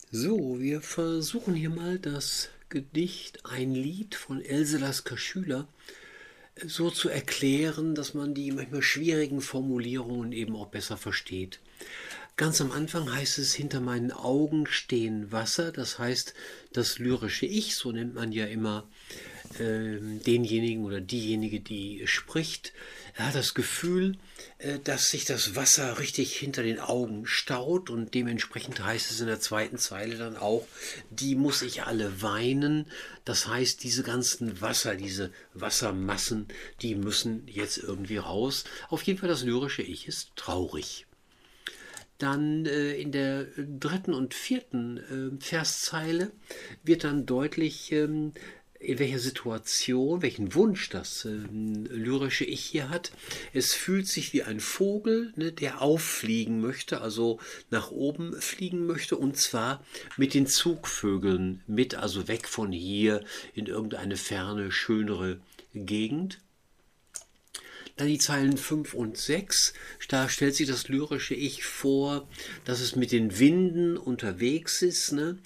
So, wir versuchen hier mal das Gedicht Ein Lied von Else Lasker Schüler so zu erklären, dass man die manchmal schwierigen Formulierungen eben auch besser versteht. Ganz am Anfang heißt es, hinter meinen Augen stehen Wasser, das heißt das lyrische Ich, so nennt man ja immer denjenigen oder diejenige, die spricht. Er hat das Gefühl, dass sich das Wasser richtig hinter den Augen staut und dementsprechend heißt es in der zweiten Zeile dann auch, die muss ich alle weinen. Das heißt, diese ganzen Wasser, diese Wassermassen, die müssen jetzt irgendwie raus. Auf jeden Fall das lyrische Ich ist traurig. Dann in der dritten und vierten Verszeile wird dann deutlich, in welcher Situation, welchen Wunsch das lyrische Ich hier hat. Es fühlt sich wie ein Vogel, ne, der auffliegen möchte, also nach oben fliegen möchte, und zwar mit den Zugvögeln mit, also weg von hier in irgendeine ferne, schönere Gegend. Dann die Zeilen 5 und 6. Da stellt sich das lyrische Ich vor, dass es mit den Winden unterwegs ist. Ne?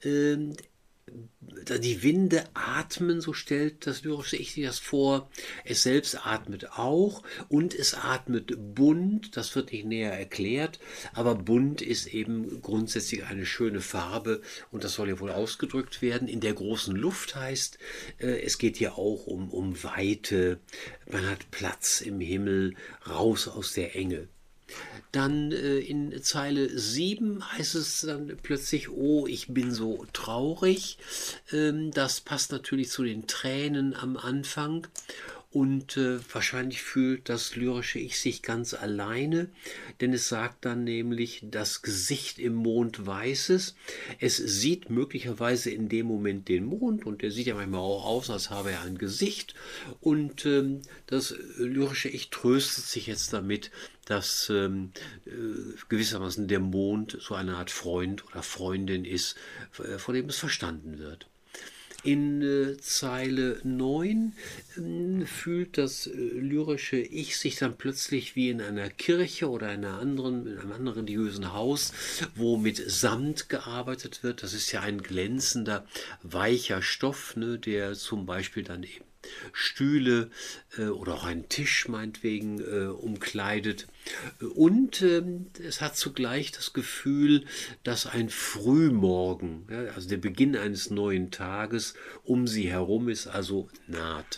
Die Winde atmen, so stellt das lyrische Ich sich das vor. Es selbst atmet auch und es atmet bunt. Das wird nicht näher erklärt, aber bunt ist eben grundsätzlich eine schöne Farbe und das soll ja wohl ausgedrückt werden. In der großen Luft heißt, es geht hier auch um Weite. Man hat Platz im Himmel, raus aus der Enge. Dann in Zeile 7 heißt es dann plötzlich, oh, ich bin so traurig. Das passt natürlich zu den Tränen am Anfang. Und wahrscheinlich fühlt das lyrische Ich sich ganz alleine, denn es sagt dann nämlich, das Gesicht im Mond weiß es. Es sieht möglicherweise in dem Moment den Mond und der sieht ja manchmal auch aus, als habe er ein Gesicht. Und das lyrische Ich tröstet sich jetzt damit, dass gewissermaßen der Mond so eine Art Freund oder Freundin ist, von dem es verstanden wird. In Zeile 9 fühlt das lyrische Ich sich dann plötzlich wie in einer Kirche oder in einem anderen religiösen Haus, wo mit Samt gearbeitet wird. Das ist ja ein glänzender, weicher Stoff, ne, der zum Beispiel dann eben Stühle oder auch einen Tisch meinetwegen umkleidet. Und es hat zugleich das Gefühl, dass ein Frühmorgen, ja, also der Beginn eines neuen Tages, um sie herum ist, also naht.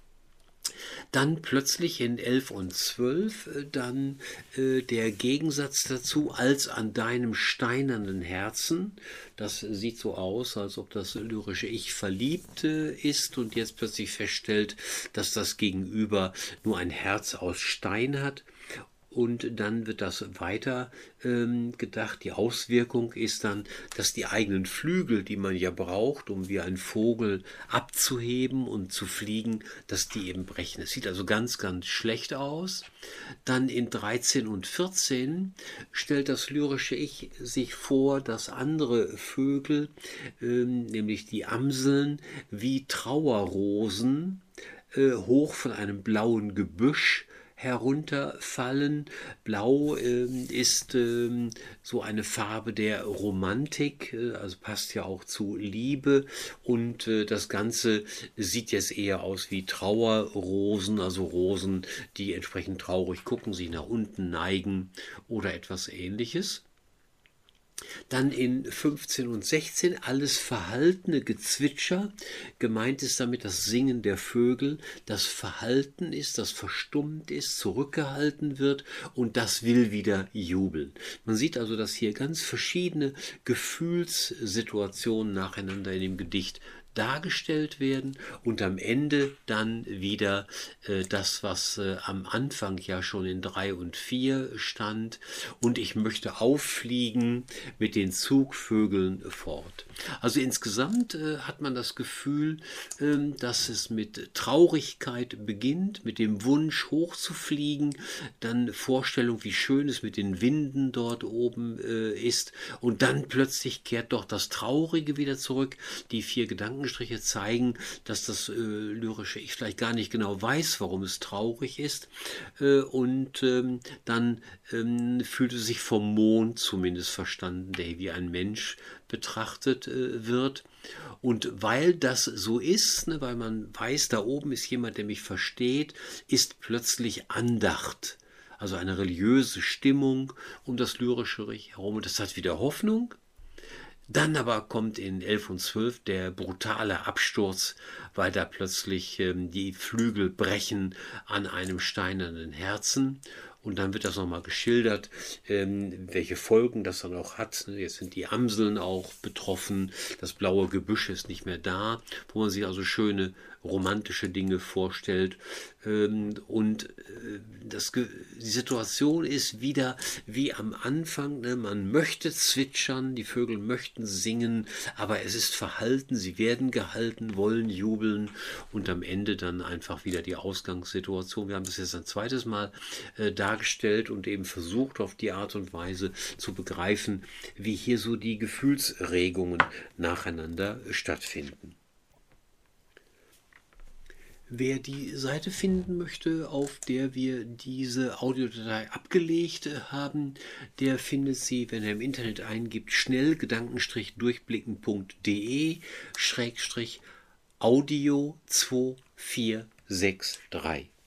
Dann plötzlich in 11 und 12 dann der Gegensatz dazu, als an deinem steinernen Herzen. Das sieht so aus, als ob das lyrische Ich verliebt ist und jetzt plötzlich feststellt, dass das Gegenüber nur ein Herz aus Stein hat. Und dann wird das weiter gedacht. Die Auswirkung ist dann, dass die eigenen Flügel, die man ja braucht, um wie ein Vogel abzuheben und zu fliegen, dass die eben brechen. Es sieht also ganz, ganz schlecht aus. Dann in 13 und 14 stellt das lyrische Ich sich vor, dass andere Vögel, nämlich die Amseln, wie Trauerrosen hoch von einem blauen Gebüsch herunterfallen. Blau ist so eine Farbe der Romantik, also passt ja auch zu Liebe und das Ganze sieht jetzt eher aus wie Trauerrosen, also Rosen, die entsprechend traurig gucken, sich nach unten neigen oder etwas Ähnliches. Dann in 15 und 16 alles verhaltene Gezwitscher. Gemeint ist damit das Singen der Vögel, das verhalten ist, das verstummt ist, zurückgehalten wird und das will wieder jubeln. Man sieht also, dass hier ganz verschiedene Gefühlssituationen nacheinander in dem Gedicht dargestellt werden und am Ende dann wieder das, was am Anfang ja schon in 3 und 4 stand und ich möchte auffliegen mit den Zugvögeln fort. Also insgesamt hat man das Gefühl, dass es mit Traurigkeit beginnt, mit dem Wunsch hochzufliegen, dann Vorstellung, wie schön es mit den Winden dort oben ist und dann plötzlich kehrt doch das Traurige wieder zurück, die 4 Gedanken Gedankenstriche zeigen, dass das lyrische Ich vielleicht gar nicht genau weiß, warum es traurig ist. Dann fühlt es sich vom Mond zumindest verstanden, der wie ein Mensch betrachtet wird. Und weil das so ist, ne, weil man weiß, da oben ist jemand, der mich versteht, ist plötzlich Andacht. Also eine religiöse Stimmung um das lyrische Reich herum. Und das hat wieder Hoffnung. Dann aber kommt in 11 und 12 der brutale Absturz, weil da plötzlich die Flügel brechen an einem steinernen Herzen. Und dann wird das nochmal geschildert, welche Folgen das dann auch hat. Jetzt sind die Amseln auch betroffen, das blaue Gebüsch ist nicht mehr da, wo man sich also schöne romantische Dinge vorstellt. Die Situation ist wieder wie am Anfang. Ne? Man möchte zwitschern, die Vögel möchten singen, aber es ist verhalten, sie werden gehalten, wollen jubeln und am Ende dann einfach wieder die Ausgangssituation. Wir haben das jetzt ein zweites Mal dargestellt und eben versucht, auf die Art und Weise zu begreifen, wie hier so die Gefühlsregungen nacheinander stattfinden. Wer die Seite finden möchte, auf der wir diese Audiodatei abgelegt haben, der findet sie, wenn er im Internet eingibt, schnell-durchblicken.de/Audio 2463.